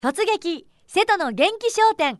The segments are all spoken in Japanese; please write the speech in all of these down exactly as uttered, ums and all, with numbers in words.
突撃瀬戸の元気商店。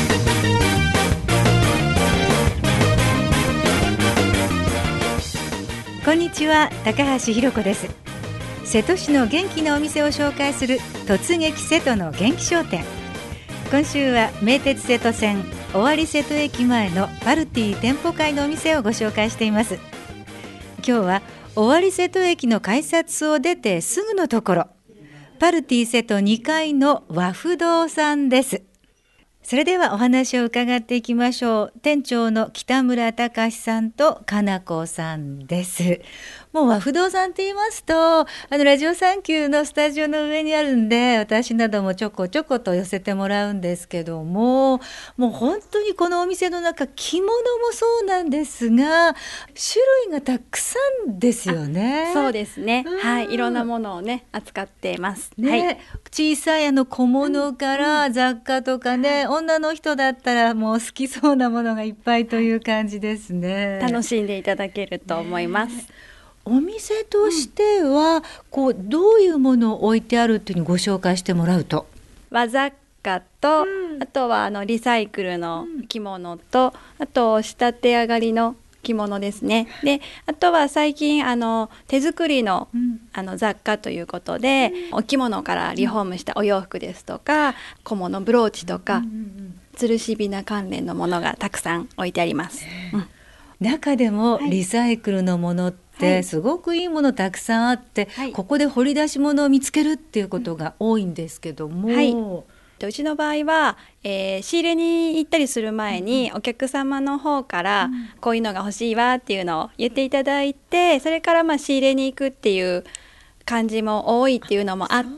こんにちは、高橋ひろ子です。瀬戸市の元気なお店を紹介する突撃瀬戸の元気商店。今週は名鉄瀬戸線尾張瀬戸駅前のパルティ店舗会のお店をご紹介しています。今日は尾張瀬戸駅の改札を出てすぐのところ、パルティ瀬戸にかいの和不動さんです。それではお話を伺っていきましょう。店長の北村隆さんとかなこさんです。もう和不動さんって言いますと、あのラジオサンキューのスタジオの上にあるんで、私などもちょこちょこと寄せてもらうんですけども、もう本当にこのお店の中、着物もそうなんですが、種類がたくさんですよね。 そうですね、 うん、 はい、いろんなものをね扱っています、 ね、 はい、 小さいあの小物から雑貨とかね、うんうん、女の人だったらもう好きそうなものがいっぱいという感じですね。 楽しんでいただけると思います、ね。 お店としては、うん、こうどういうものを置いてあるっていうのをご紹介してもらうと、 和雑貨と、 うん、 あとはあのリサイクルの着物と、うん、あと仕立て上がりの着物ですね。で、あとは最近あの手作りの、うん、あの雑貨ということで、うん、お着物からリフォームしたお洋服ですとか、小物ブローチとか、うんうんうん、吊るしびな関連のものがたくさん置いてあります、うん、 中でもリサイクルのものってすごくいいものたくさんあって、はい、ここで掘り出し物を見つけるっていうことが多いんですけども、はい、 うちの場合は、えー、仕入れに行ったりする前に、うん、お客様の方から、うん、こういうのが欲しいわっていうのを言っていただいて、それからまあ仕入れに行くっていう感じも多いっていうのもあって、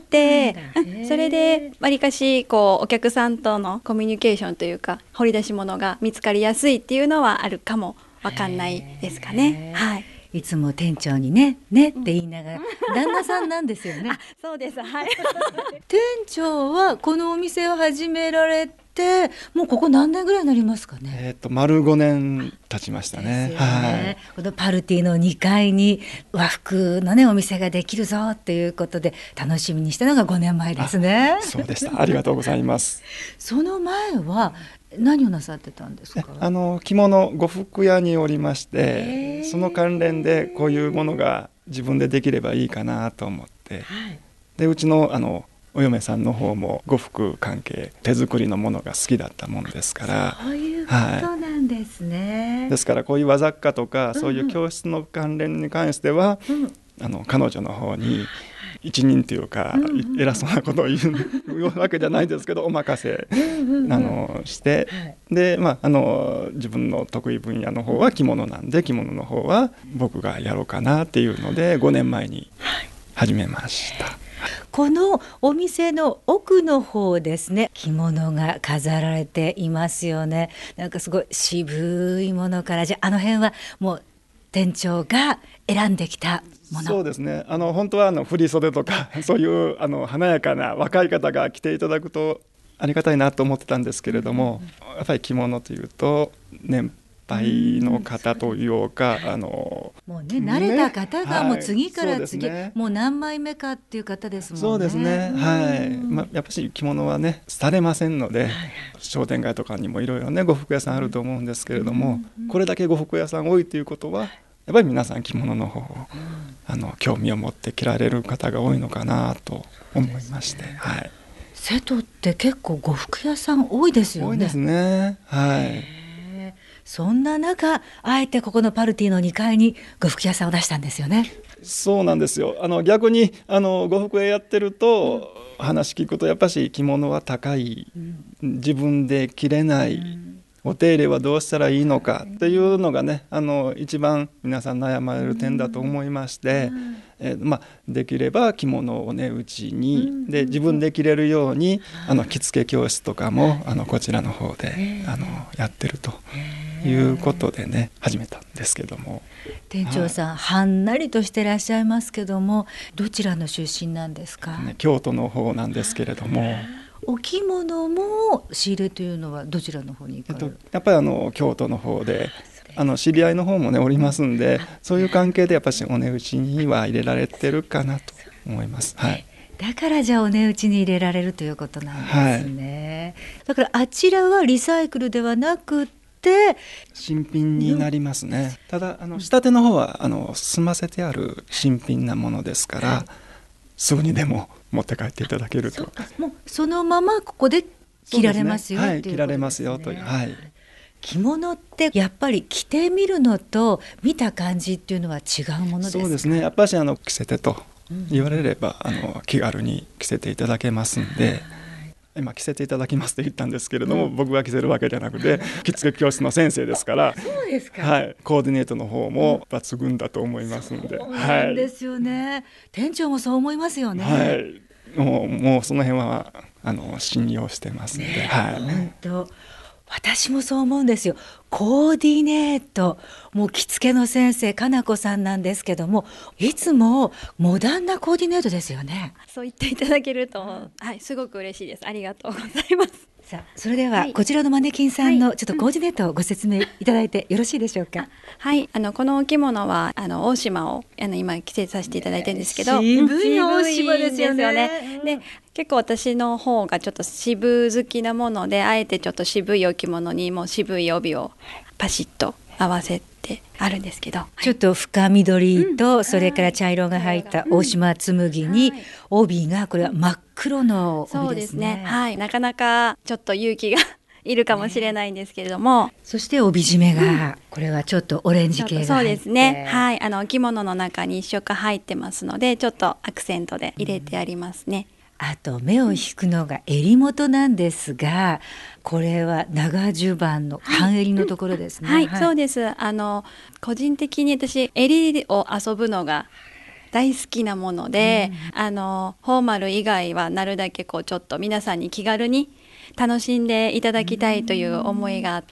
そ, それでわりかしこうお客さんとのコミュニケーションというか、掘り出し物が見つかりやすいっていうのはあるかもわかんないですかね。はい、 いつも店長にねねって言いながら、うん、旦那さんなんですよね。 あ、そうです、はい。 店長はこのお店を始められてもうここ何年ぐらいになりますかね。 えー、と丸ごねん経ちましたね。はい、 このパルティのにかいに和服のねお店ができるぞっていうことで楽しみにしたのがごねんまえですね。 そうでした。ありがとうございます。 その前は何をなさってたんですか。 あの着物呉服屋におりまして、その関連でこういうものが自分でできればいいかなと思って、はい、でうちのあのお嫁さんの方も呉服関係手作りのものが好きだったものですから、 そういうことなんですね。 はい、ですからこういう和雑貨とか、うんうん、そういう教室の関連に関しては、うん、あの彼女の方に一人というか、うんうん、偉そうなことを言うわけじゃないですけどお任せ、うんうん、あのして、はい、で、まあ、あの自分の得意分野の方は着物なんで、着物の方は僕がやろうかなっていうのでごねんまえに始めました。はい、 このお店の奥の方ですね、着物が飾られていますよね。なんかすごい渋いものから、じゃあ、あの辺はもう店長が選んできたもの。 そうですね、あの本当はあの振り袖とかそういうあの華やかな若い方が着ていただくとありがたいなと思ってたんですけれども、うん、やっぱり着物というと年配の方というか、うん、あのもうね慣れた方がもう次から次、はい、ね、もう何枚目かっていう方ですもんね。 そうですね、はい、まあ、やっぱり着物はね廃れませんので、はい、商店街とかにもいろいろね呉服屋さんあると思うんですけれども、うん、これだけ呉服屋さん多いということはやっぱり皆さん着物の方を、うん、あの興味を持って着られる方が多いのかなと思いまして、ね、はい、 瀬戸って結構呉服屋さん多いですよね。 多いですね、はい。 そんな中、あえてここのパルティのにかいに呉服屋さんを出したんですよね。 そうなんですよ。あの逆にあの呉服屋やってると、うん、話聞くとやっぱし着物は高い、うん、自分で着れない、うん、お手入れはどうしたらいいのかっていうのがね、あの一番皆さん悩まれる点だと思いまして、うん、えーまあ、できれば着物をねうちに、うん、で自分で着れるように、あの着付け教室とかもあのこちらの方であのやってるということでね始めたんですけども。 店長さん、はい、はんなりとしてらっしゃいますけども、どちらの出身なんですか。 ね、京都の方なんですけれども、 お着物も仕入れというのはどちらの方に行かれる。 えっと、やっぱりあの京都の方で、あの知り合いの方もねおりますんで、そういう関係でやっぱりお値打ちには入れられてるかなと思います。はい。 だからじゃあお値打ちに入れられるということなんですね、はい、だからあちらはリサイクルではなくて新品になりますね。ただあの仕立ての方はあの済ませてある新品なものですから、はい、すぐにでも持って帰っていただけると。 もうそのままここで着られますよ、 ね、はい、 っていうことですね。 着られますよという、はい、 着物ってやっぱり着てみるのと見た感じっていうのは違うものですか？ そうですね、やっぱりあの着せてと言われれば、うん、あの気軽に着せていただけますんで、今着せていただきますと言ったんですけれども、うん、僕が着せるわけじゃなくて着付け教室の先生ですからそうですか、 はい、コーディネートの方も抜群だと思いますんで、 そうなんですよね、はい、店長もそう思いますよね。 はい、もう、もうその辺はあの信用してますので、ね、はい、 本当私もそう思うんですよ。コーディネート、もう着付けの先生かなこさんなんですけども、いつもモダンなコーディネートですよね。 そう言っていただけると、はい、すごく嬉しいです。ありがとうございます。 さあ、それではこちらのマネキンさんのちょっとコーディネートをご説明いただいてよろしいでしょうか。 はい、あのこのお着物はあの大島をあの今着せさせていただいてるんですけど、 渋い大島ですよね。 うん、ね、で結構私の方がちょっと渋好きなもので、あえてちょっと渋いお着物にも渋い帯をパシッと合わせてあるんですけど、 ちょっと深緑とそれから茶色が入った大島紬に帯がこれは真っ黒の帯ですね。 そうですね、はい、なかなかちょっと勇気がいるかもしれないんですけれども、 ね、そして帯締めが、うん、これはちょっとオレンジ系が入って、 そうですね、はい、あのお着物の中に一色入ってますので、ちょっとアクセントで入れてありますね、 うん、あと目を引くのが襟元なんですが、これは長襦袢の半襟のところですね。 はい、はいはい、そうです。あの個人的に私襟を遊ぶのが大好きなもので、うん、あのフォーマル以外はなるだけこうちょっと皆さんに気軽に楽しんでいただきたいという思いがあって、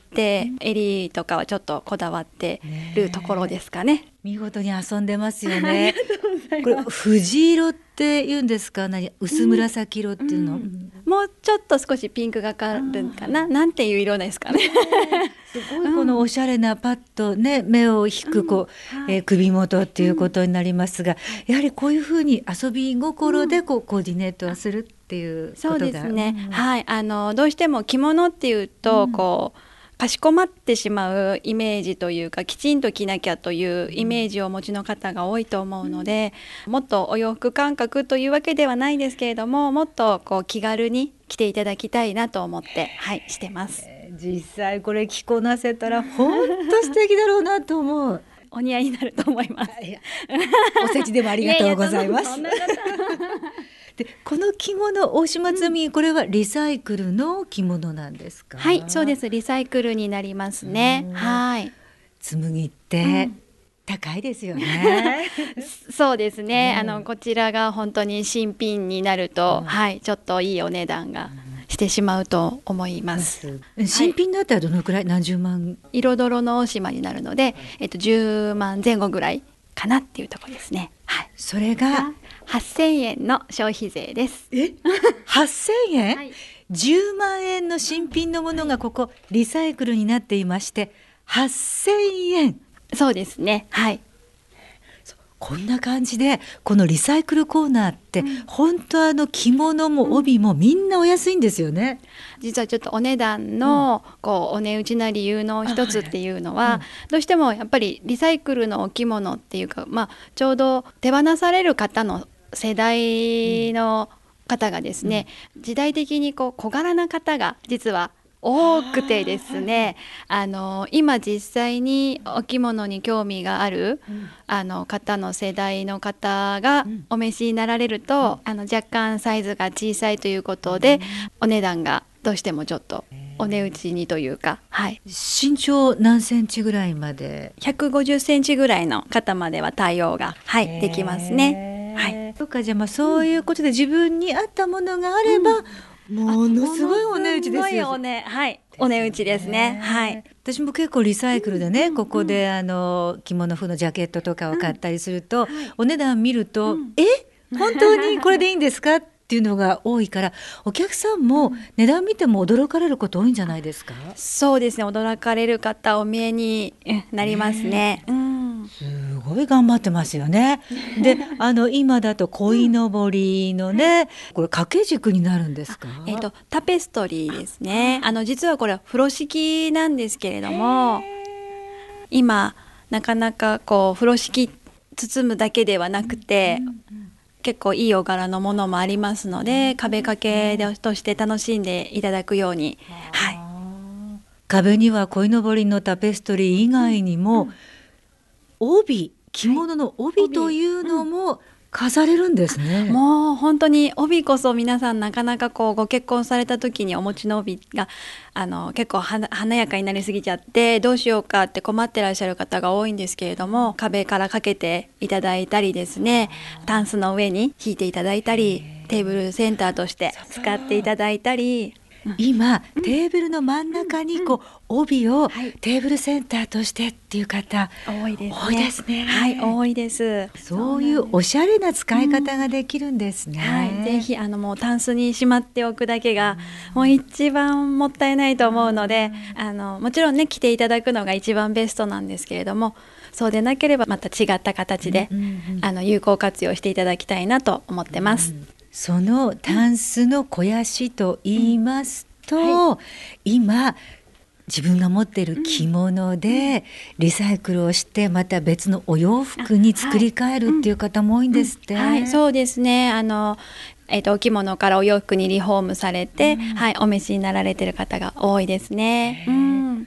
うん、襟とかはちょっとこだわってるところですかね。 見事に遊んでますよね。これ藤色って言うんですか、何薄紫色っていうの、うんうん、 もうちょっと少しピンクがかるかな、なんていう色ですかね。 すごいこのおしゃれなパッとね、目を引くこう、うん、えー、首元っていうことになりますが、うん、やはりこういうふうに遊び心でこうコーディネートをするっていうことが、 そうですね、うん、はい、あのどうしても着物っていうとこう、うん、かしこまってしまうイメージというか、きちんと着なきゃというイメージをお持ちの方が多いと思うので、うん、もっとお洋服感覚というわけではないですけれども、もっとこう気軽に着ていただきたいなと思って、はい、してます。 実際これ着こなせたら本当素敵だろうなと思う。 お似合いになると思います。 お世辞でもありがとうございます。でこの着物大島紬、うん、これはリサイクルの着物なんですか？ はい、そうです。リサイクルになりますね。はい。 紬って、うん、高いですよね。 そうですね、うん、あのこちらが本当に新品になると、うん、はい、ちょっといいお値段がしてしまうと思います。 うん、新品だったらどのくらい、何十万？ 色泥の大島になるので、えっと、じゅうまんぜん後ぐらいかなっていうところですね。はい、 それがはっせんえんの消費税です。 えはっせんえん、はい、じゅうまんえんの新品のものがここリサイクルになっていましてはっせんえん。 そうですね、はい、 こんな感じでこのリサイクルコーナーって、うん、本当あの着物も帯もみんなお安いんですよね。 実はちょっとお値段の、うん、こうお値打ちな理由の一つっていうのは、はい、うん、どうしてもやっぱりリサイクルのお着物っていうか、まあ、ちょうど手放される方の世代の方がですね、うん、時代的にこう小柄な方が実は多くてですね、あの今実際にお着物に興味がある、うん、あの方の世代の方がお召しになられると、うん、あの若干サイズが小さいということで、うん、お値段がどうしてもちょっとお値打ちにというか、はい、 身長何センチぐらいまで？ ひゃくごじゅっセンチぐらいの方までは対応が、はい、できますね。はい、 そうか、じゃあまあそういうことで自分に合ったものがあれば、うん、ものすごいお値打ちですよ。 お値、はい、お値打ちですね。はい。 私も結構リサイクルでね、うん、ここであの着物風のジャケットとかを買ったりすると、うん、はい、お値段見ると、うん、え本当にこれでいいんですかっていうのが多いから、お客さんも値段見ても驚かれること多いんじゃないですか？ そうですね、驚かれる方お見えになりますね。うん、 んすごい頑張ってますよね。で、あの今だと鯉のぼりのね、これ掛け軸になるんですか？ えっとタペストリーですね。あの実はこれ風呂敷なんですけれども、今なかなかこう風呂敷包むだけではなくて、結構いいお柄のものもありますので、壁掛けとして楽しんでいただくように、はい、 壁には鯉のぼりのタペストリー以外にも、帯、着物の帯というのも飾れるんですね。 もう本当に帯こそ皆さんなかなかこうご結婚された時にお持ちの帯があの結構はな華やかになりすぎちゃってどうしようかって困ってらっしゃる方が多いんですけれども、壁からかけていただいたりですね、タンスの上に敷いていただいたり、テーブルセンターとして使っていただいたり、 今テーブルの真ん中にこう帯をはいテーブルセンターとしてっていう方多いですね。 多いですね。 はい、多いです。 そういうおしゃれな使い方ができるんですね。 はい、ぜひあのもうタンスにしまっておくだけがもう一番もったいないと思うので、あのもちろんね着ていただくのが一番ベストなんですけれども、そうでなければまた違った形で、 うんうんうんあの有効活用していただきたいなと思ってます。 そのタンスの肥やしと言いますと、うんはい、今自分が持っている着物でリサイクルをしてまた別のお洋服に作り変えるっていう方も多いんですって。 はい、そうですね。あのえー、とお着物からお洋服にリフォームされて、うんはい、お召しになられている方が多いですね。うん、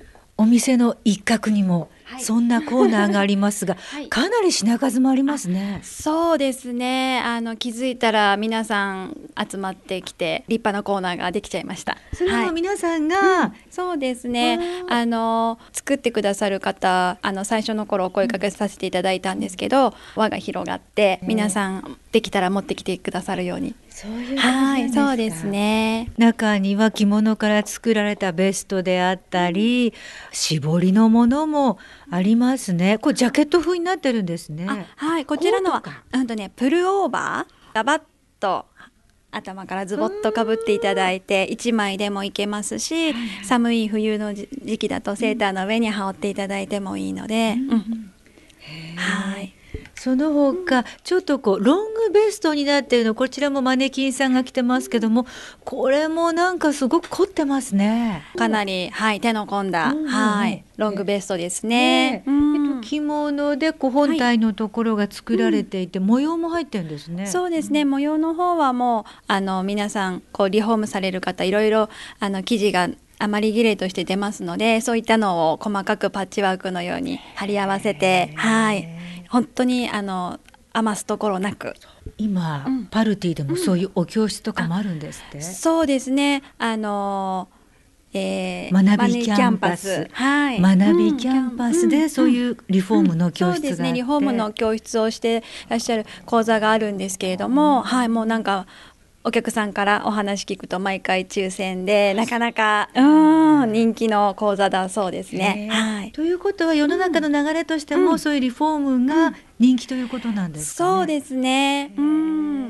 お店の一角にもそんなコーナーがありますが、 はい、 かなり品数もありますね。 そうですね。あの気づいたら皆さん集まってきて立派なコーナーができちゃいました。 それも皆さんが、 はいうん、そうですね。あの作ってくださる方、あの最初の頃お声かけさせていただいたんですけど、輪が広がって皆さんできたら持ってきてくださるように。 そういう感じなんですか？ はい、そうですね。 中には着物から作られたベストであったり、絞りのものもありますね。これジャケット風になってるんですね。 あはい、こちらのはうんとねプルオーバー、ガバッと頭からズボッとかぶっていただいていちまいでもいけますし、寒い冬の時期だとセーターの上に羽織っていただいてもいいので、うんうん、はい。 その他ちょっとこうロングベストになっているの、こちらもマネキンさんが着てますけども、これもなんかすごく凝ってますね。 かなり、はい、手の込んだ、 うんはい、ロングベストですね。 ねえっと、着物でこう本体のところが作られていて、はい、模様も入ってるんですね。 そうですね、模様の方はもうあの皆さんこうリフォームされる方いろいろあの生地が余り切れとして出ますので、そういったのを細かくパッチワークのように貼り合わせて、はい、本当にあの余すところなく。 今、うん、パルティでもそういうお教室とかもあるんですって、うん、 そうですね。あのえー、 学びキャンパス、 はい、 学びキャンパスでそういうリフォームの教室があって、 そうですね、リフォームの教室をしていらっしゃる講座があるんですけれども、はい、もうなんかお客さんからお話聞くと毎回抽選でなかなかうん人気の講座だそうですね。はい、 ということは世の中の流れとしても、うん、そういうリフォームが人気ということなんですかね。 そうですね。うん、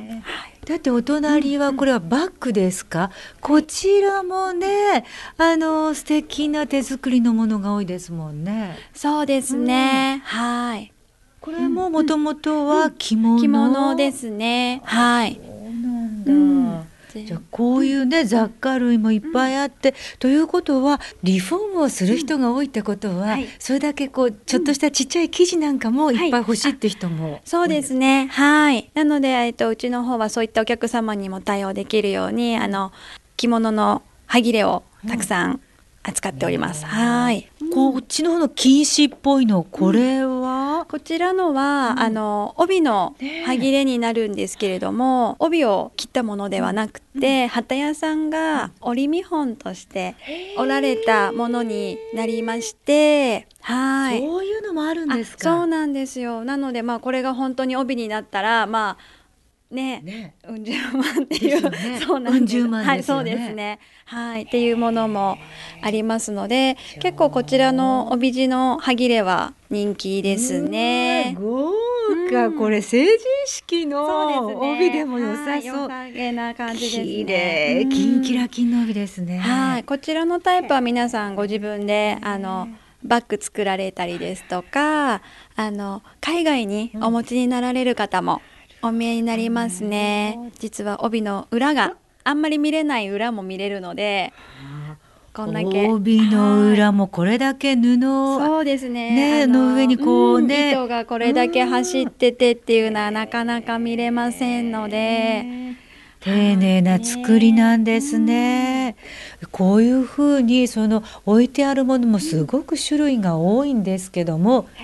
はい、 だってお隣はこれはバッグですか、うん、こちらもねあの素敵な手作りのものが多いですもんね。 そうですね、うん、はい。 これももともとは着物、うん、 着物ですね。はい。 うん、じゃあこういうね雑貨類もいっぱいあって、うん、ということはリフォームをする人が多いってことは、うんはい、それだけこうちょっとしたちっちゃい生地なんかもいっぱい欲しいって人も、はい、 そうですね。はい。なので、えっと、うちの方はそういったお客様にも対応できるようにあの着物の端切れをたくさん扱っております。うん、はい。 こっちの方の金糸っぽいの、これは、 うん、こちらのは、うん、あの帯の端切れになるんですけれども、帯を切ったものではなくて、うん、機屋さんが織見本として織られたものになりまして、はい。 そういうのもあるんですか。 そうなんですよ。なのでまあこれが本当に帯になったらまあね、 ね、 うん十万っていう、 ね、 そうなんです。 うん十万ですよね。 はい、そうですね。はい、っていうものもありますので、結構こちらの帯地の端切れは人気ですね。 豪華、うん、これ成人式の帯でも良さそう。 はい、良さげな感じですね。 綺麗、キンキラキンの帯ですね。 はい、こちらのタイプは皆さんご自分であのバッグ作られたりですとか、あの海外にお持ちになられる方もお見えになりますね、うん、実は帯の裏があんまり見れない裏も見れるので、こんだけ帯の裏もこれだけ布、 そうですね、 ねの上にこうね、 うん、糸がこれだけ走っててっていうのはなかなか見れませんので、 丁寧な作りなんですね、うん、こういうふうにその置いてあるものもすごく種類が多いんですけども、はい、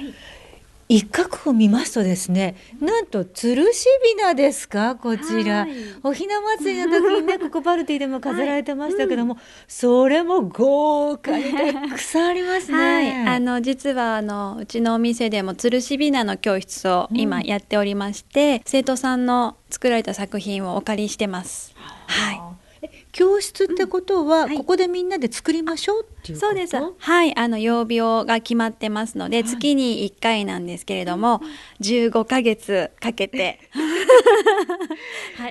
一角を見ますとですね、なんと吊るしびなですか、こちら、はい、おひな祭りの時にねここパルティでも飾られてましたけども、はい、うん、それも豪華にたくさんありますね、 はい、あの実はあのうちのお店でも吊るしびなの教室を今やっておりまして、うん、生徒さんの作られた作品をお借りしてます、はい、 教室ってことは、うん、はい、ここでみんなで作りましょうっていうこと？ そうです、はい、あの曜日が決まってますので、はい、月にいっかいなんですけれども、じゅうごかげつかけてはい、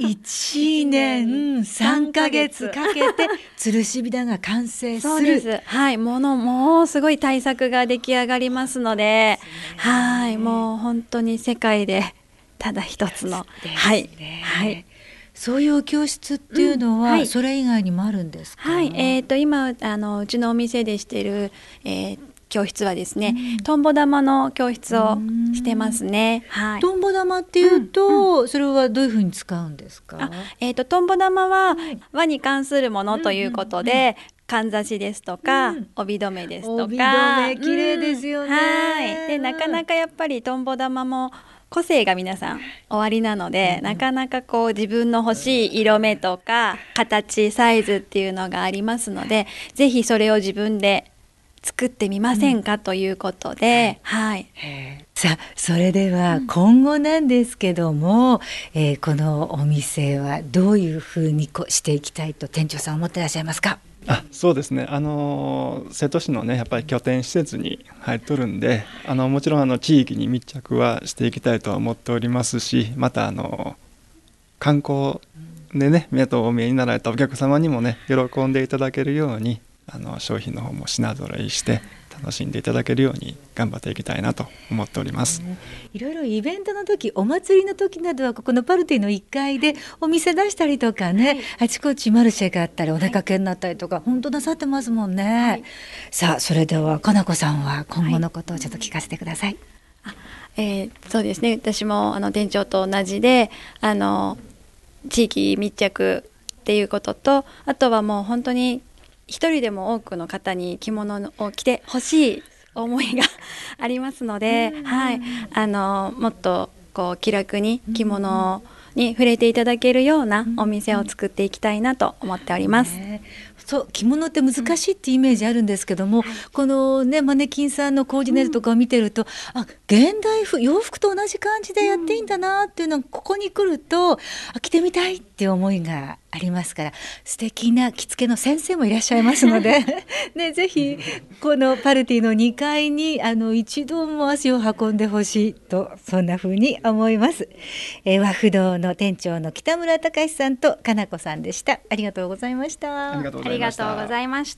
いちねんさんかげつかけて吊るしびなが完成する。 そうです、はい、ものもうすごい大作が出来上がりますので、はい、もう本当に世界でただ一つの、はい、はい、 そういう教室っていうのは、うん、はい、それ以外にもあるんですか？ はい、えー、と今あのうちのお店でしている、えー、教室はですね、うん、トンボ玉の教室をしてますね、はい、 トンボ玉っていうと、うんうん、それはどういうふうに使うんですか？ あ、えー、とトンボ玉は輪に関するものということで、うんうんうん、かんざしですとか、うん、帯留めですとか、 帯留め綺麗ですよね、うん、 はい、でなかなかやっぱりトンボ玉も個性が皆さんおありなので、うん、なかなかこう自分の欲しい色目とか形サイズっていうのがありますので、ぜひそれを自分で作ってみませんか、うん、ということで、はい、 さあそれでは今後なんですけども、うん、えー、このお店はどういうふうにこうしていきたいと店長さん思ってらっしゃいますか？ あ、そうですね、あの瀬戸市のねやっぱり拠点施設に入っとるんで、あのもちろんあの地域に密着はしていきたいとは思っておりますし、またあの観光でね目とお見えになられたお客様にもね喜んでいただけるように、あの商品の方も品揃えして楽しんでいただけるように頑張っていきたいなと思っております。 いろいろイベントの時、お祭りの時などはここのパルティのいっかいでお店出したりとかね、はい、あちこちマルシェがあったりお出かけになったりとか、はい、本当なさってますもんね、はい、さあそれではかなこさんは今後のことをちょっと聞かせてください。 はい、あ、えー、そうですね、私もあの店長と同じで、あの地域密着っていうことと、あとはもう本当に一人でも多くの方に着物を着てほしい思いがありますので、はい、あのもっとこう気楽に着物に触れていただけるようなお店を作っていきたいなと思っております。 ね、そう着物って難しいってイメージあるんですけども、うん、このねマネキンさんのコーディネートとかを見てると、うん、あ現代風洋服と同じ感じでやっていいんだなっていうのがここに来ると、あ着てみたいっていう思いがありますから、素敵な着付けの先生もいらっしゃいますので、ね、ぜひこのパルティのにかいにあの一度も足を運んでほしいと、そんな風に思います。えー、和不動の店長の北村隆さんとかなこさんでした。ありがとうございました。 ありがとうございました。 ありがとうございました。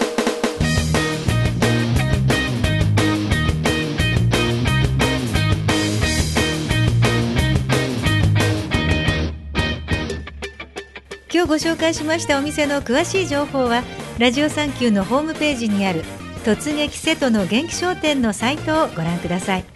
今日ご紹介しましたお店の詳しい情報はラジオサンキューのホームページにある突撃瀬戸の元気商店のサイトをご覧ください。